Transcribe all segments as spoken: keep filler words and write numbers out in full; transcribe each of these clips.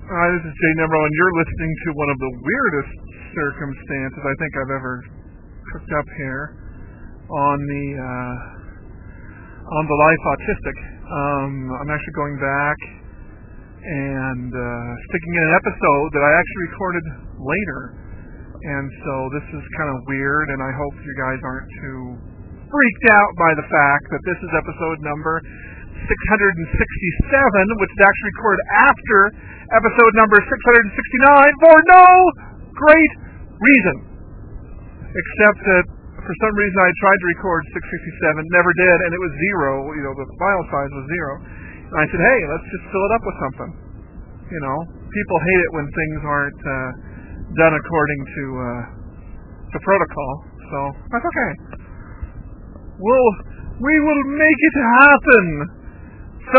Hi, this is Jay Nemro, and you're listening to one of the weirdest circumstances I think I've ever cooked up here on the uh, on the Life Autistic. Um, I'm actually going back and uh, sticking in an episode that I actually recorded later, and so this is kind of weird, and I hope you guys aren't too freaked out by the fact that this is episode number six hundred sixty-seven, which is actually recorded after episode number six hundred sixty-nine for no great reason, except that for some reason I tried to record six sixty-seven, never did, and it was zero. You know, the file size was zero. And I said, hey, let's just fill it up with something. You know, people hate it when things aren't uh, done according to uh, to protocol. So that's okay. We'll we will make it happen. So,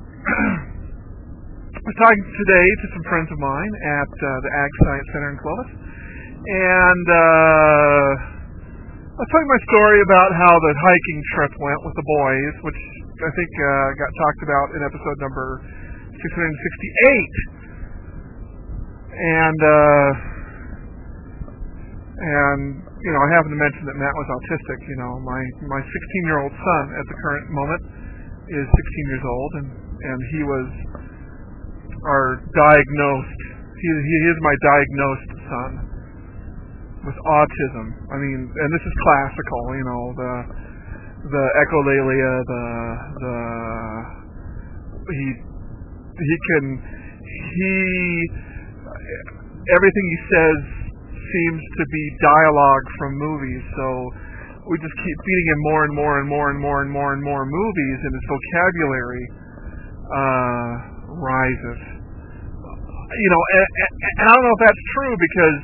I was talking today to some friends of mine at uh, the Ag Science Center in Clovis, and uh, I was telling my story about how the hiking trip went with the boys, which I think uh, got talked about in episode number six hundred sixty-eight, and uh, and you know I happened to mention that Matt was autistic. You know, my my sixteen-year-old son at the current moment is sixteen years old, and and he was our diagnosed. He he is my diagnosed son with autism. I mean, and this is classical. You know, the the echolalia, the the he he can he everything he says seems to be dialogue from movies. So we just keep feeding him more and more and more and more and more and more movies, and his vocabulary uh, rises. You know, and, and I don't know if that's true, because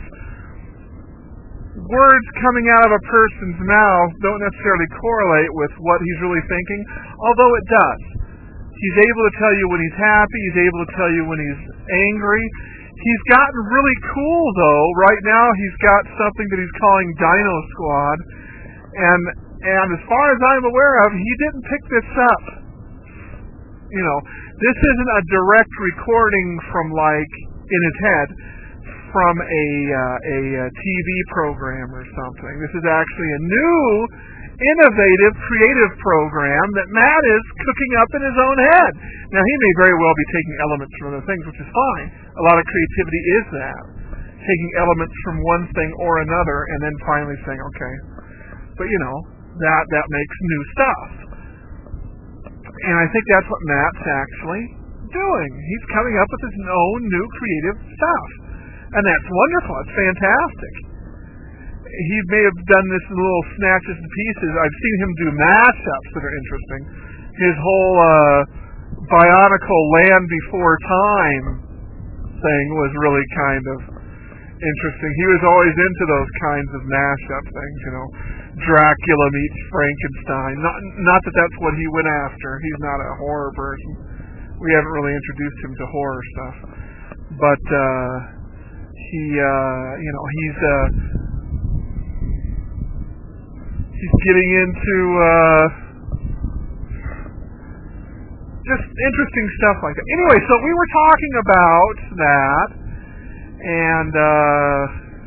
words coming out of a person's mouth don't necessarily correlate with what he's really thinking, although it does. He's able to tell you when he's happy, he's able to tell you when he's angry. He's gotten really cool, though. Right now he's got something that he's calling Dino Squad, and and as far as I'm aware of, he didn't pick this up. You know, this isn't a direct recording from, like, in his head, from a, uh, a, a T V program or something. This is actually a new, innovative, creative program that Matt is cooking up in his own head. Now, he may very well be taking elements from other things, which is fine. A lot of creativity is that, taking elements from one thing or another and then finally saying, okay, but, you know, that that makes new stuff. And I think that's what Matt's actually doing. He's coming up with his own new creative stuff. And that's wonderful. It's fantastic. He may have done this in little snatches and pieces. I've seen him do mashups that are interesting. His whole uh, Bionicle Land Before Time thing was really kind of interesting. He was always into those kinds of mashup things, you know. Dracula meets Frankenstein. Not, not that that's what he went after. He's not a horror person. We haven't really introduced him to horror stuff. But uh, he, uh, you know, he's uh, he's getting into uh, just interesting stuff like that. Anyway, so we were talking about that, and uh,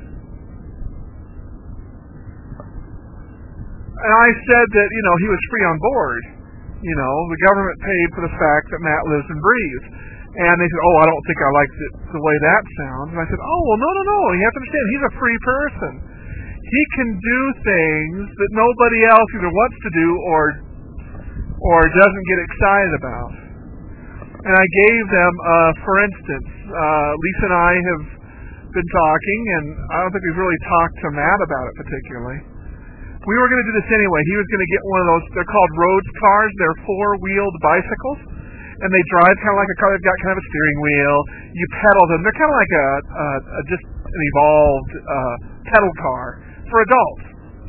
and I said that, you know, he was free on board. You know, the government paid for the fact that Matt lives and breathes. And they said, oh, I don't think I like the, the way that sounds. And I said, oh, well, no, no, no. You have to understand, he's a free person. He can do things that nobody else either wants to do or or doesn't get excited about. And I gave them, uh, for instance, uh, Lisa and I have been talking, and I don't think we've really talked to Matt about it particularly. We were going to do this anyway. He was going to get one of those, they're called Rhodes cars. They're four-wheeled bicycles, and they drive kind of like a car. They've got kind of a steering wheel. You pedal them. They're kind of like a, a, a just an evolved uh, pedal car for adults.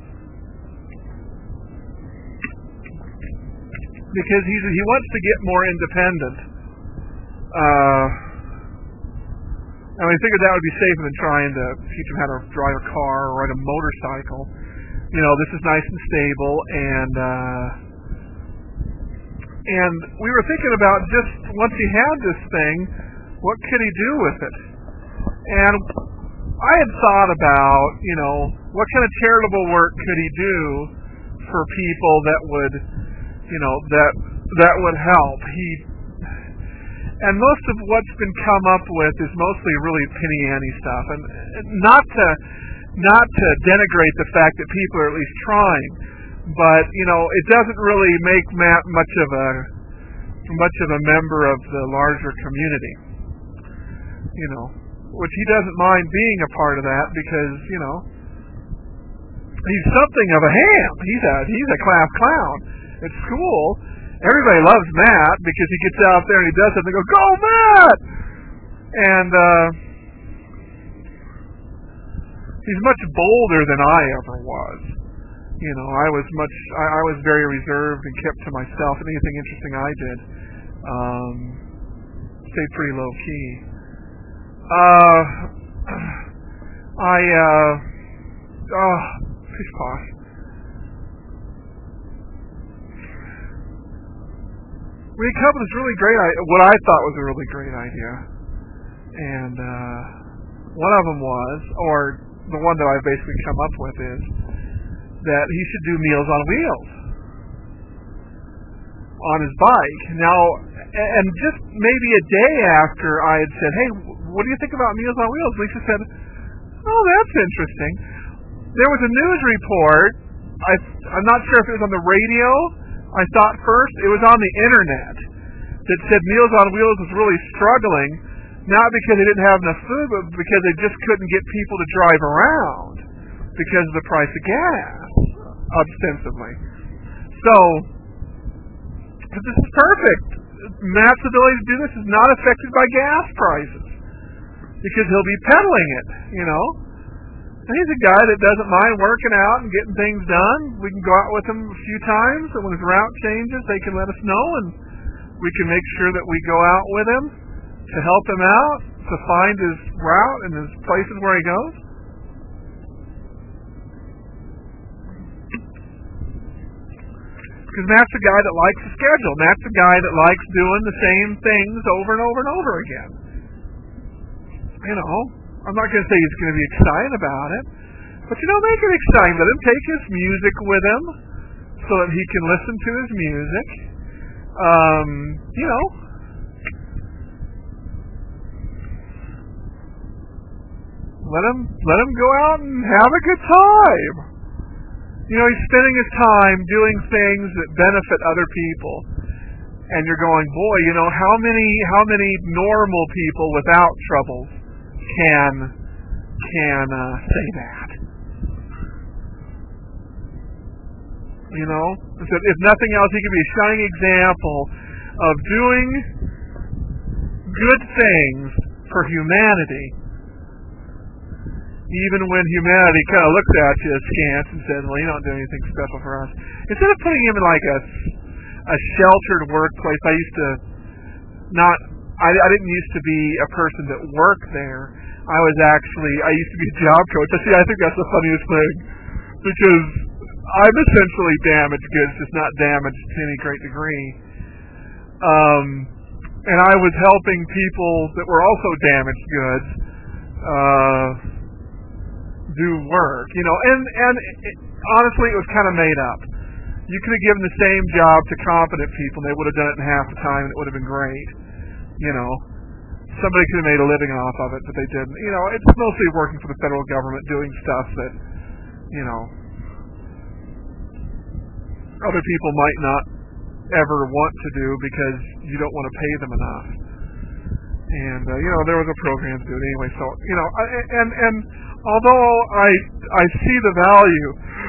Because he's, he wants to get more independent. Uh, and we figured that would be safer than trying to teach him how to drive a car or ride a motorcycle. You know, this is nice and stable, and uh, and we were thinking about just once he had this thing, What could he do with it? And I had thought about, you know, what kind of charitable work could he do for people that would, you know, that that would help. He and most of what's been come up with is mostly really penny ante stuff, and not to not to denigrate the fact that people are at least trying, but you know, it doesn't really make Matt much of a much of a member of the larger community, you know, which he doesn't mind being a part of that because, you know, he's something of a ham. He's a he's a class clown at school. Everybody loves Matt because he gets out there and he does something. They go, "Go Matt!" And uh, he's much bolder than I ever was. You know, I was much. I, I was very reserved and kept to myself. And anything interesting I did, um, stayed pretty low key. Uh, I. Uh, oh, please pause. We come up with this really great, what I thought was a really great idea, and uh, one of them was, or the one that I basically come up with is that he should do Meals on Wheels on his bike. Now, and just maybe a day after I had said, "Hey, what do you think about Meals on Wheels?" Lisa said, "Oh, that's interesting." There was a news report. I, I'm not sure if it was on the radio. I thought first it was on the internet that said Meals on Wheels was really struggling, not because they didn't have enough food, but because they just couldn't get people to drive around because of the price of gas, ostensibly. So, this is perfect. Matt's ability to do this is not affected by gas prices because he'll be peddling it, you know. And he's a guy that doesn't mind working out and getting things done. We can go out with him a few times, and when his route changes, they can let us know, and we can make sure that we go out with him to help him out, to find his route and his places where he goes. Because Matt's a guy that likes a schedule. Matt's a guy that likes doing the same things over and over and over again. You know, I'm not going to say he's going to be excited about it, but you know, make it exciting. Let him take his music with him so that he can listen to his music. Um, you know, let him let him go out and have a good time. You know, he's spending his time doing things that benefit other people, and you're going, boy, you know, how many how many normal people without troubles can can uh, say that. You know, so if nothing else, he can be a shining example of doing good things for humanity, even when humanity kind of looks at you askance and says, "Well, you don't do anything special for us." Instead of putting him in like a a sheltered workplace, I used to not. I, I didn't used to be a person that worked there. I was actually, I used to be a job coach. I see, I think that's the funniest thing, because I'm essentially damaged goods, just not damaged to any great degree. Um, and I was helping people that were also damaged goods uh, do work, you know, and, and it, honestly, it was kind of made up. You could have given the same job to competent people, and they would have done it in half the time, and it would have been great. You know, somebody could have made a living off of it, but they didn't. You know, it's mostly working for the federal government, doing stuff that, you know, other people might not ever want to do because you don't want to pay them enough. And, uh, you know, there was a program to do it anyway. So, you know, I, and and although I I see the value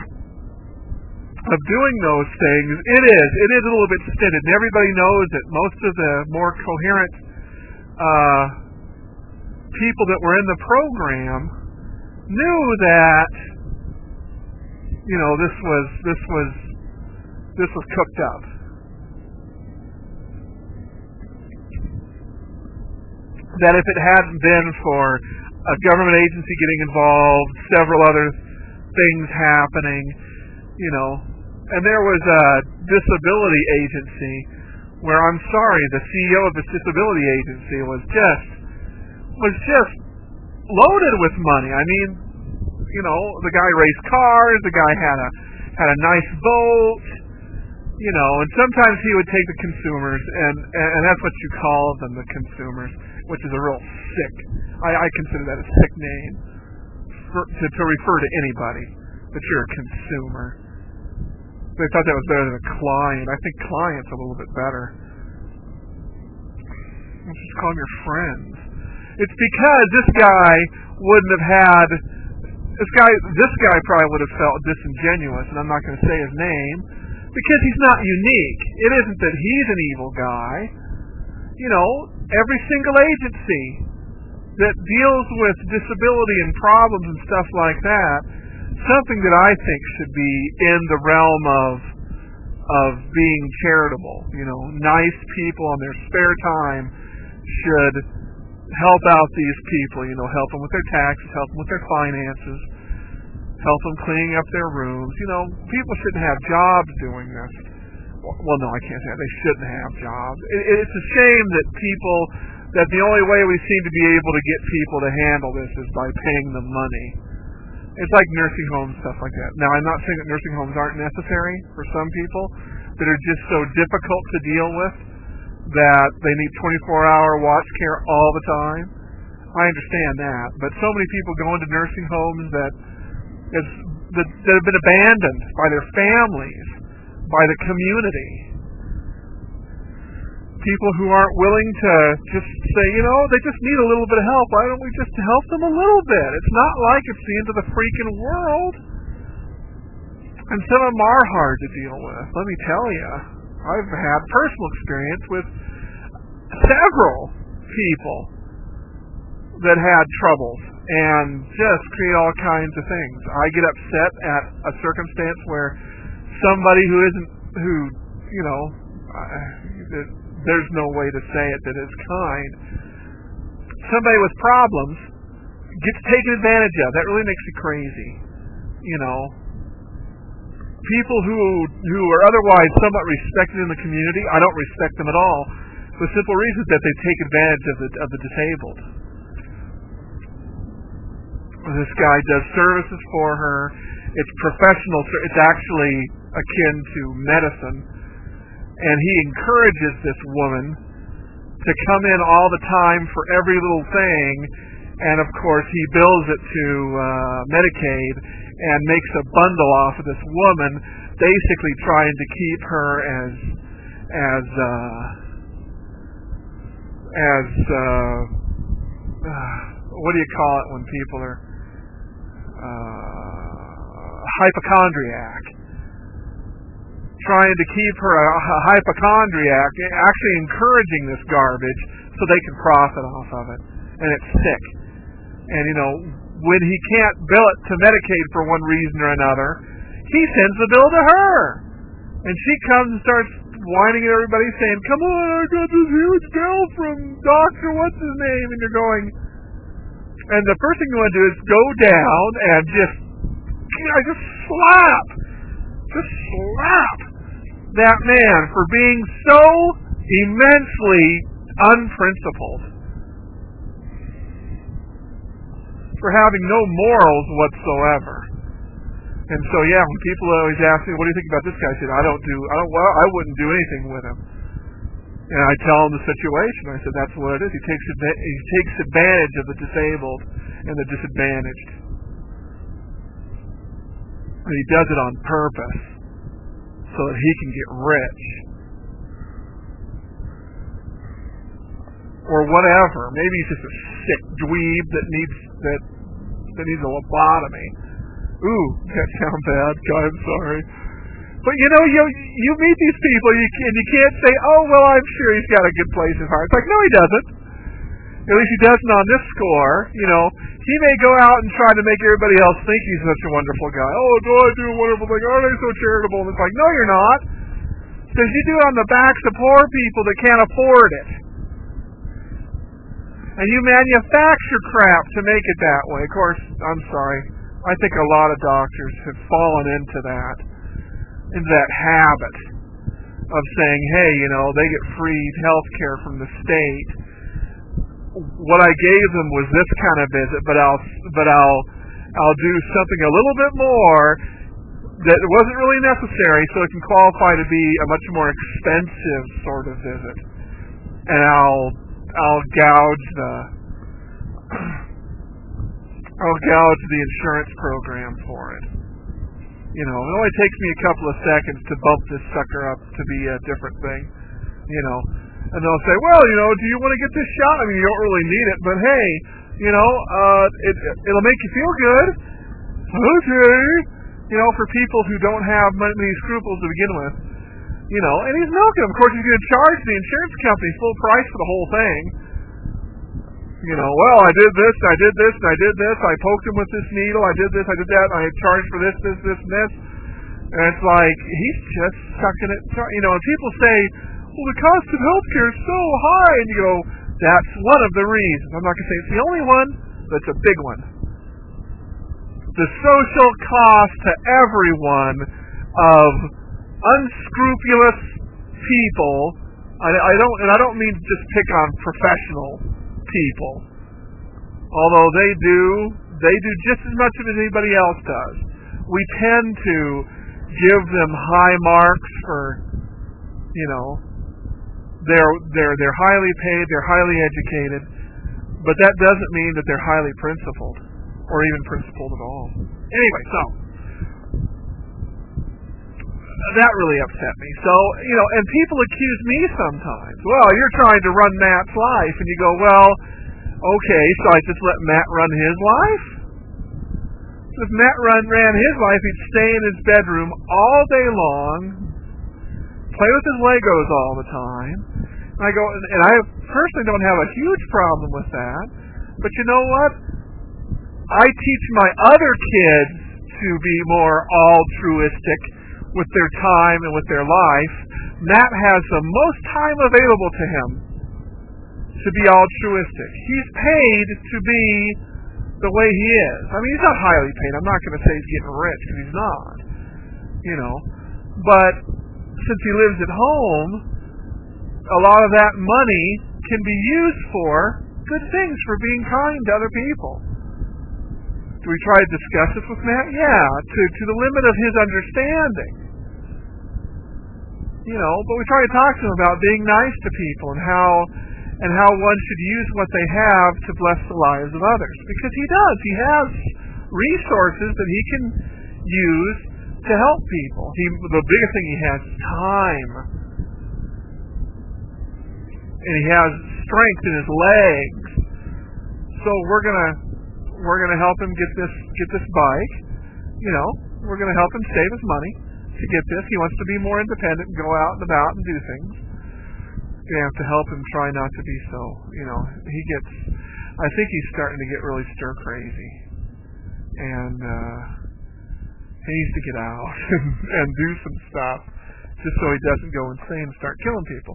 of doing those things, it is. It is a little bit stinted. And everybody knows that most of the more coherent uh, people that were in the program knew that, you know, this was this was this was cooked up. That if it hadn't been for a government agency getting involved, several other things happening, you know, and there was a disability agency where, I'm sorry, the C E O of this disability agency was just was just loaded with money. I mean, you know, the guy raced cars, the guy had a had a nice boat, you know, and sometimes he would take the consumers, and and that's what you call them, the consumers, which is a real sick. I, I consider that a sick name for, to, to refer to anybody that you're a consumer. They thought that was better than a client. I think client's a little bit better. Let's just call them your friends. It's because this guy wouldn't have had. This guy, this guy probably would have felt disingenuous, and I'm not going to say his name, because he's not unique. It isn't that he's an evil guy. You know, every single agency that deals with disability and problems and stuff like that, something that I think should be in the realm of of being charitable. You know, nice people on their spare time should help out these people, you know, help them with their taxes, help them with their finances, help them cleaning up their rooms. You know, people shouldn't have jobs doing this. Well, no, I can't say that. They shouldn't have jobs. It, it's a shame that people, that the only way we seem to be able to get people to handle this is by paying them money. It's like nursing homes, stuff like that. Now, I'm not saying that nursing homes aren't necessary for some people that are just so difficult to deal with that they need twenty-four hour watch care all the time. I understand that. But so many people go into nursing homes that, is, that, that have been abandoned by their families, by the community. People who aren't willing to just say, you know, they just need a little bit of help. Why don't we just help them a little bit? It's not like it's the end of the freaking world. And some of them are hard to deal with, let me tell you. I've had personal experience with several people that had troubles and just create all kinds of things. I get upset at a circumstance where somebody who isn't, who, you know, uh, there's no way to say it that is kind, somebody with problems gets taken advantage of. That really makes me crazy. You know, people who who are otherwise somewhat respected in the community, I don't respect them at all, for the simple reason that they take advantage of the of the disabled. This guy does services for her. It's professional. It's actually akin to medicine. And he encourages this woman to come in all the time for every little thing. And, of course, he bills it to uh, Medicaid and makes a bundle off of this woman, basically trying to keep her as, as, uh, as, uh, uh, what do you call it when people are, uh, hypochondriac. Trying to keep her a, a hypochondriac, actually encouraging this garbage so they can profit off of it. And it's sick. And, you know, when he can't bill it to Medicaid for one reason or another, he sends the bill to her. And she comes and starts whining at everybody saying, come on, I got this huge bill from Doctor What's his name? And you're going, and the first thing you want to do is go down and just, I just slap, just slap that man for being so immensely unprincipled, for having no morals whatsoever. And so, yeah, when people always ask me, what do you think about this guy? I said, I don't do, I don't, well, I wouldn't do anything with him. And I tell him the situation. I said, that's what it is. He takes, he takes advantage of the disabled and the disadvantaged. And he does it on purpose so that he can get rich. Or whatever. Maybe he's just a sick dweeb that needs that that needs a lobotomy. Ooh, that sounds bad. God, I'm sorry. But you know, you you meet these people, you and you can't say, "Oh, well, I'm sure he's got a good place in his heart." It's like, no, he doesn't. At least he doesn't on this score. You know, he may go out and try to make everybody else think he's such a wonderful guy. Oh, do I do a wonderful thing? Aren't I so charitable? And it's like, no, you're not. Because you do it on the backs of poor people that can't afford it. And you manufacture crap to make it that way. Of course, I'm sorry. I think a lot of doctors have fallen into that, into that habit of saying, hey, you know, they get free health care from the state. what I gave them was this kind of visit, but I'll but I'll I'll do something a little bit more that wasn't really necessary, so it can qualify to be a much more expensive sort of visit, and I'll I'll gouge the I'll gouge the insurance program for it. You know, it only takes me a couple of seconds to bump this sucker up to be a different thing. You know, and they'll say, well, you know, do you want to get this shot? I mean, you don't really need it, but hey, you know, uh, it it'll make you feel good. Okay. You know, for people who don't have many scruples to begin with. You know, and he's milking them. Of course, he's going to charge the insurance company full price for the whole thing. You know, well, I did this, I did this, I did this, I poked him with this needle, I did this, I did that, I had charged for this, this, this, and this. And it's like, he's just sucking it. You know, and people say, well, the cost of healthcare is so high. And you go, that's one of the reasons. I'm not going to say it's the only one, but it's a big one. The social cost to everyone of unscrupulous people, I, I don't, and I don't mean just pick on professional people, although they do, they do just as much of it as anybody else does. We tend to give them high marks for, you know, they're they're they're highly paid, they're highly educated, but that doesn't mean that they're highly principled or even principled at all. Anyway, so that really upset me. So, you know, and people accuse me sometimes. Well, you're trying to run Matt's life, and you go, well, okay, so I just let Matt run his life? So if Matt run, ran his life, he'd stay in his bedroom all day long, play with his Legos all the time. And I go, and I personally don't have a huge problem with that, but you know what? I teach my other kids to be more altruistic with their time and with their life. Matt has the most time available to him to be altruistic. He's paid to be the way he is. I mean, he's not highly paid. I'm not going to say he's getting rich, because he's not. You know. But since he lives at home, a lot of that money can be used for good things, for being kind to other people. Do we try to discuss this with Matt? Yeah, to, to the limit of his understanding. You know, but we try to talk to him about being nice to people and how and how one should use what they have to bless the lives of others. Because he does. He has resources that he can use to help people. He, the biggest thing he has is time. And he has strength in his legs. So we're gonna we're gonna help him get this get this bike. You know, we're gonna help him save his money to get this. He wants to be more independent and go out and about and do things. You have to help him try not to be so, you know, he gets, I think he's starting to get really stir crazy. And, uh, he needs to get out and, and do some stuff just so he doesn't go insane and start killing people.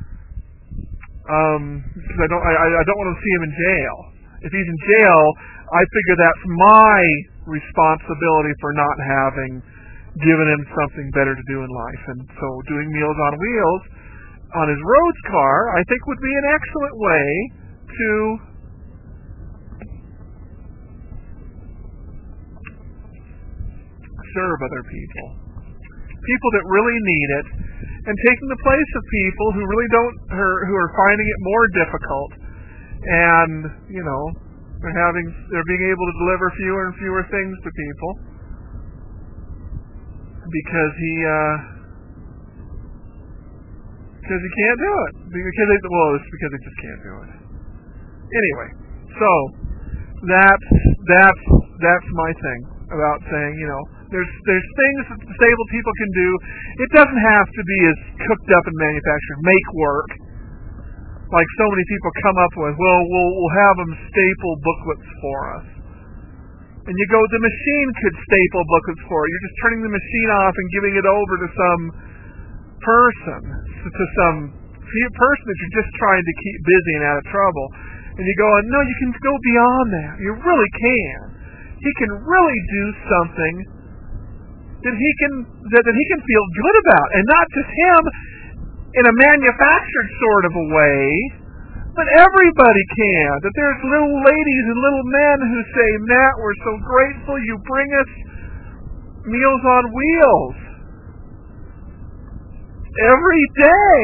Um, because I don't, I, I don't want to see him in jail. If he's in jail, I figure that's my responsibility for not having given him something better to do in life. And so doing Meals on Wheels on his Rhodes car, I think, would be an excellent way to serve other people. People that really need it, and taking the place of people who really don't, who are finding it more difficult, and, you know, they're having, they're being able to deliver fewer and fewer things to people because he, uh, because he can't do it. Because they, well, it's because they just can't do it. Anyway, so that's that's that's my thing about saying, you know, there's there's things that disabled people can do. It doesn't have to be as cooked up and manufactured. Make work, like so many people come up with. Well, we'll we'll have them staple booklets for us. And you go, the machine could staple booklets for you. You're just turning the machine off and giving it over to some person, to some person that you're just trying to keep busy and out of trouble. And you go, no, you can go beyond that. You really can. He can really do something that he can that, that he can feel good about, and not just him in a manufactured sort of a way, but everybody can. That there's little ladies and little men who say, Matt, we're so grateful you bring us Meals on Wheels every day.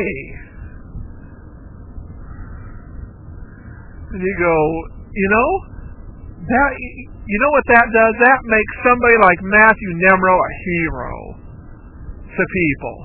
And you go, you know, that, you know what that does? That makes somebody like Matthew Nemro a hero to people.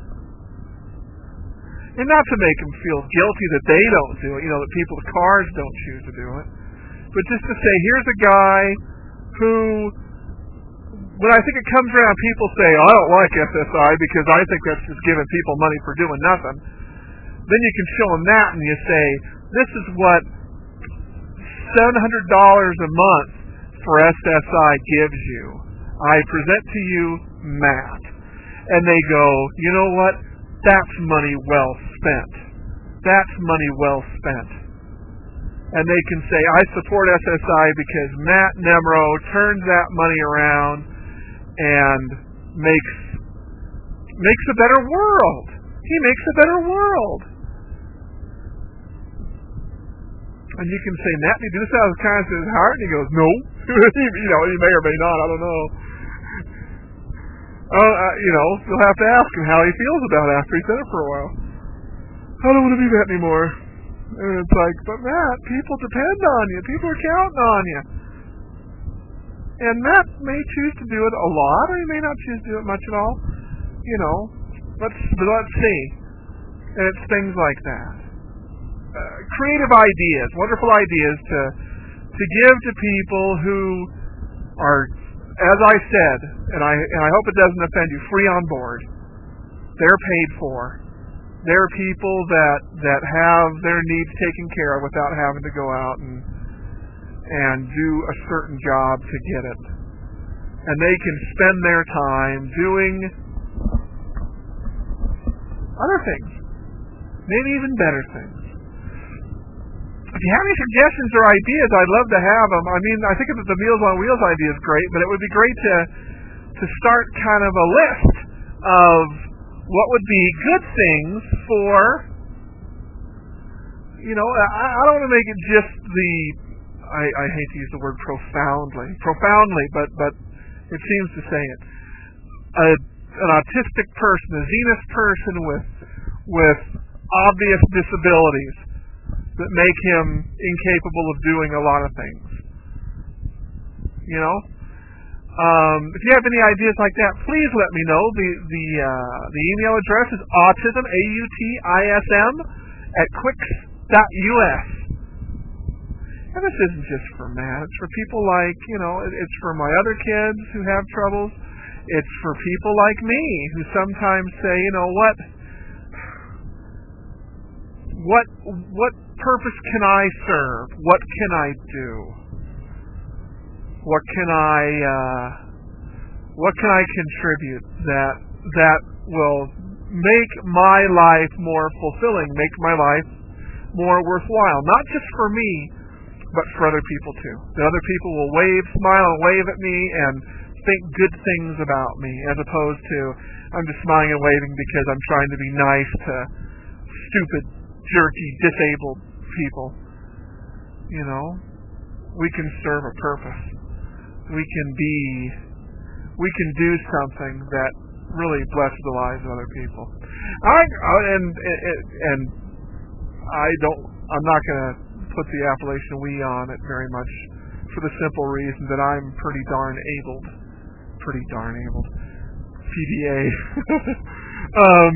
And not to make them feel guilty that they don't do it, you know, that people with cars don't choose to do it. But just to say, here's a guy who, when I think it comes around, people say, oh, I don't like S S I because I think that's just giving people money for doing nothing. Then you can show them that and you say, this is what seven hundred dollars a month for S S I gives you. I present to you Matt. And they go, you know what? That's money well spent. That's money well spent. And they can say, I support S S I because Matt Nemro turns that money around and makes makes a better world. He makes a better world. And you can say, Matt, you do this out of the kindness of his heart? And he goes, no. you know, he may or may not. I don't know. Oh, uh, you know, you'll have to ask him how he feels about it after he's done it for a while. I don't want to be Matt anymore. And it's like, but Matt, people depend on you. People are counting on you. And Matt may choose to do it a lot, or he may not choose to do it much at all. You know, let's let's see. And it's things like that. Uh, creative ideas, wonderful ideas to to give to people who are, as I said, and I and I hope it doesn't offend you, free on board. They're paid for. They're people that that have their needs taken care of without having to go out and and do a certain job to get it. And they can spend their time doing other things, maybe even better things. If you have any suggestions or ideas, I'd love to have them. I mean, I think that the Meals on Wheels idea is great, but it would be great to to start kind of a list of what would be good things for, you know, I, I don't want to make it just the, I, I hate to use the word profoundly, profoundly, but, but it seems to say it. A, an autistic person, a Zenith person with, with obvious disabilities that make him incapable of doing a lot of things. You know? Um, if you have any ideas like that, please let me know. The the uh, the email address is autism, A U T I S M, at quicks dot U S. And this isn't just for Matt. It's for people like, you know, it, it's for my other kids who have troubles. It's for people like me who sometimes say, you know, what, what, what purpose can I serve? What can I do? What can I, uh, what can I contribute that, that will make my life more fulfilling, make my life more worthwhile? Not just for me, but for other people too. That other people will wave, smile and wave at me and think good things about me, as opposed to, I'm just smiling and waving because I'm trying to be nice to stupid, jerky, disabled people. You know, we can serve a purpose. We can be, we can do something that really blesses the lives of other people. All right, and and, and I don't, I'm not going to put the appellation "we" on it very much, for the simple reason that I'm pretty darn abled, pretty darn abled, P D A. um,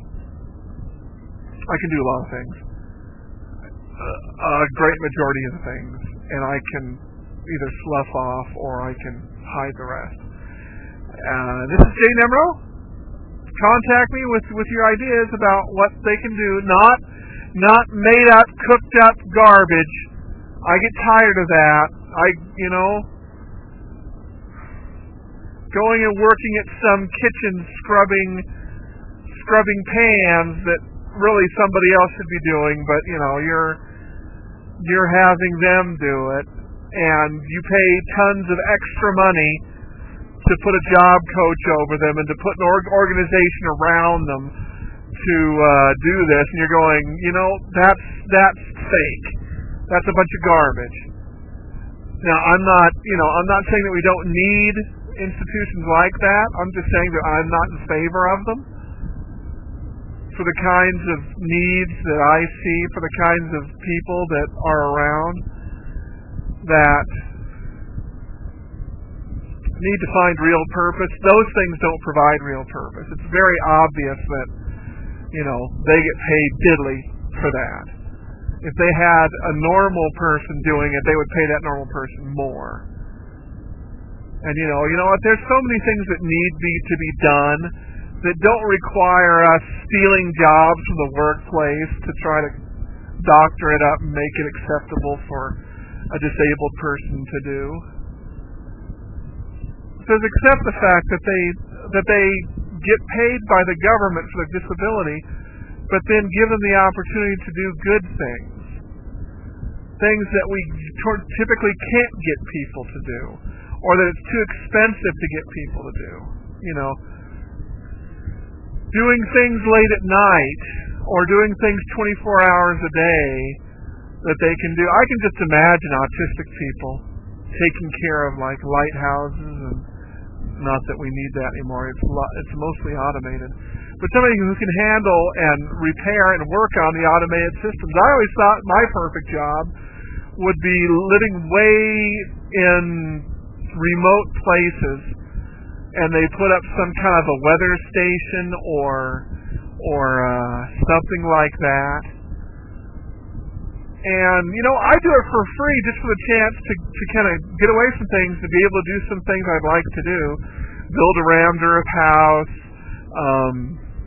I can do a lot of things, uh, a great majority of the things, and I can either slough off or I can hide the rest. Uh, this is Jay Nemro. Contact me with, with your ideas about what they can do. Not not made up, cooked up garbage. I get tired of that. I, you know, going and working at some kitchen scrubbing scrubbing pans that really somebody else should be doing, but you know, you're you're having them do it. And you pay tons of extra money to put a job coach over them and to put an org- organization around them to uh, do this, and you're going, you know, that's that's fake. That's a bunch of garbage. Now, I'm not, you know, I'm not saying that we don't need institutions like that. I'm just saying that I'm not in favor of them for the kinds of needs that I see, for the kinds of people that are around that need to find real purpose. Those things don't provide real purpose. It's very obvious that, you know, they get paid diddly for that. If they had a normal person doing it, they would pay that normal person more. And you know, you know what? There's so many things that need be to be done that don't require us stealing jobs from the workplace to try to doctor it up and make it acceptable for a disabled person to do. Says accept the fact that they that they get paid by the government for their disability, but then give them the opportunity to do good things, things that we t- typically can't get people to do, or that it's too expensive to get people to do. You know, doing things late at night or doing things twenty-four hours a day that they can do. I can just imagine autistic people taking care of like lighthouses, and not that we need that anymore. It's lo- it's mostly automated. But somebody who can handle and repair and work on the automated systems. I always thought my perfect job would be living way in remote places, and they put up some kind of a weather station or or uh, something like that. And, you know, I do it for free just for the chance to, to kind of get away from things, to be able to do some things I'd like to do. Build a Ramdurf house, um,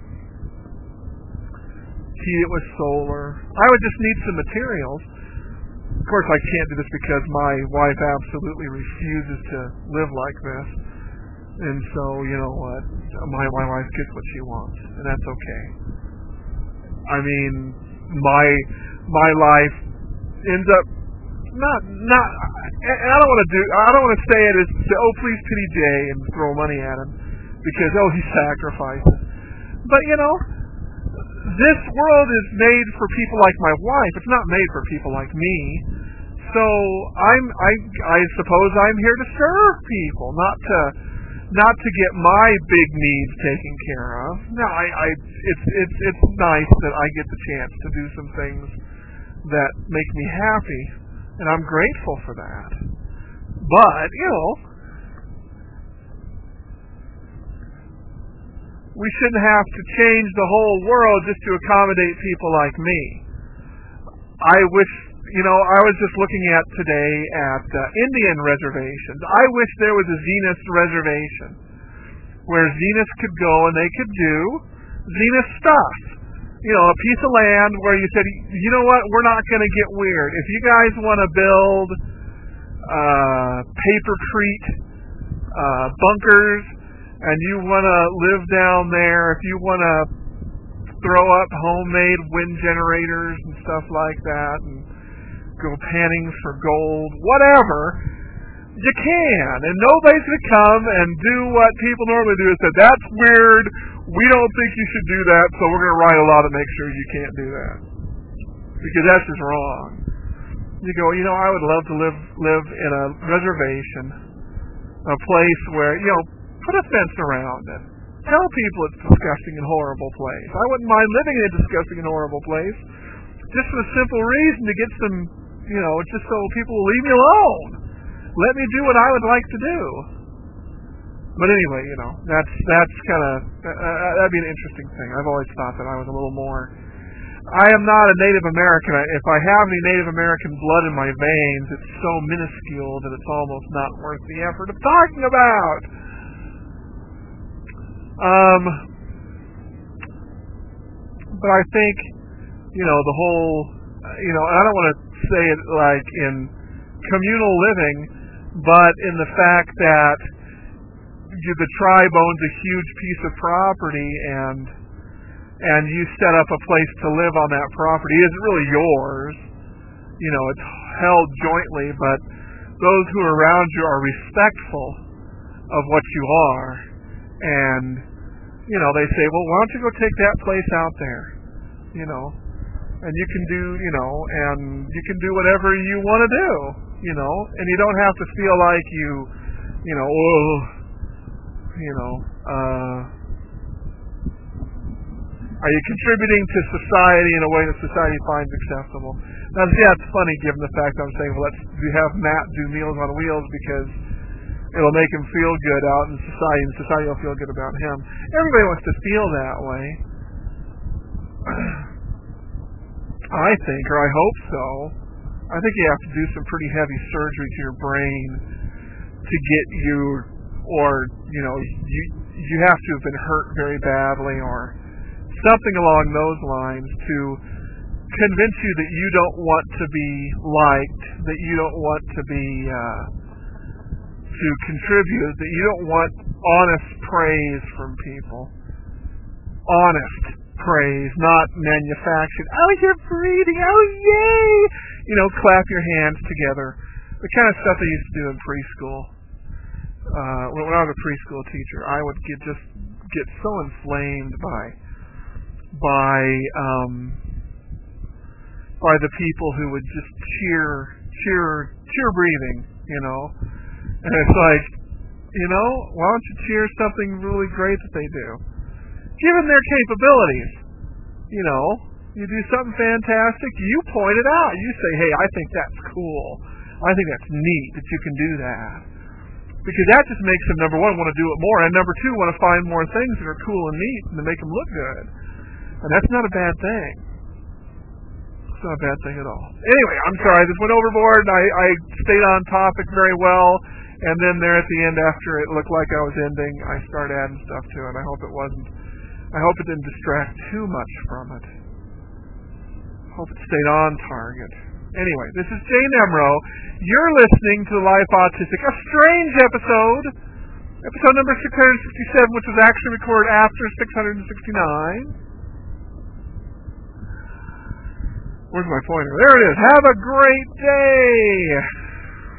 heat it with solar. I would just need some materials. Of course, I can't do this because my wife absolutely refuses to live like this. And so, you know what, my, my wife gets what she wants, and that's okay. I mean, my my life ends up not not. And I don't want to do. I don't want to say it as say, oh, please pity Jay and throw money at him because oh, he sacrifices. But you know, this world is made for people like my wife. It's not made for people like me. So I'm I I suppose I'm here to serve people, not to not to get my big needs taken care of. No, I, I it's it's it's nice that I get the chance to do some things that make me happy, and I'm grateful for that. But, you know, we shouldn't have to change the whole world just to accommodate people like me. I wish, you know, I was just looking at today at uh, Indian reservations. I wish there was a Zenith reservation where Zenith could go and they could do Zenith stuff. You know, a piece of land where you said, you know what, we're not going to get weird. If you guys want to build uh, papercrete uh, bunkers and you want to live down there, if you want to throw up homemade wind generators and stuff like that and go panning for gold, whatever, you can. And nobody's going to come and do what people normally do and say, that's weird, we don't think you should do that, so we're going to write a law to make sure you can't do that. Because that's just wrong. You go, you know, I would love to live live in a reservation, a place where, you know, put a fence around it. Tell people it's a disgusting and horrible place. I wouldn't mind living in a disgusting and horrible place, just for the simple reason to get some, you know, just so people will leave me alone. Let me do what I would like to do. But anyway, you know, that's that's kind of uh, that'd be an interesting thing. I've always thought that I was a little more. I am not a Native American. If I have any Native American blood in my veins, it's so minuscule that it's almost not worth the effort of talking about. Um, but I think, you know, the whole, you know, I don't want to say it like in communal living, but in the fact that you, the tribe owns a huge piece of property and and you set up a place to live on that property. It isn't really yours. You know, it's held jointly, but those who are around you are respectful of what you are. And you know, they say, well, why don't you go take that place out there, you know, and you can do, you know, and you can do whatever you want to do, you know, and you don't have to feel like you, you know, oh, you know, uh, are you contributing to society in a way that society finds acceptable? Now, yeah, it's funny given the fact I'm saying, well, let's have Matt do Meals on Wheels because it'll make him feel good out in society, and society will feel good about him. Everybody wants to feel that way. I think, or I hope so. I think you have to do some pretty heavy surgery to your brain to get you, or, you know, you you have to have been hurt very badly, or something along those lines to convince you that you don't want to be liked, that you don't want to be uh, to contribute, that you don't want honest praise from people. Honest praise, not manufactured. Oh, you're breathing. Oh, yay! You know, clap your hands together. The kind of stuff they used to do in preschool. Uh, when, when I was a preschool teacher, I would get just get so inflamed by by um, by the people who would just cheer, cheer, cheer breathing. You know, and it's like, you know, why don't you cheer something really great that they do? Given their capabilities, you know, you do something fantastic, you point it out. You say, hey, I think that's cool. I think that's neat that you can do that. Because that just makes them, number one, want to do it more, and number two, want to find more things that are cool and neat and to make them look good. And that's not a bad thing. It's not a bad thing at all. Anyway, I'm sorry, this went overboard. I, I stayed on topic very well, and then there at the end, after it looked like I was ending, I started adding stuff to it. I hope it wasn't, I hope it didn't distract too much from it. I hope it stayed on target. Anyway, this is Jay Nemro. You're listening to Life Autistic, a strange episode, episode number six hundred sixty-seven, which was actually recorded after six hundred sixty-nine. Where's my pointer? There it is. Have a great day.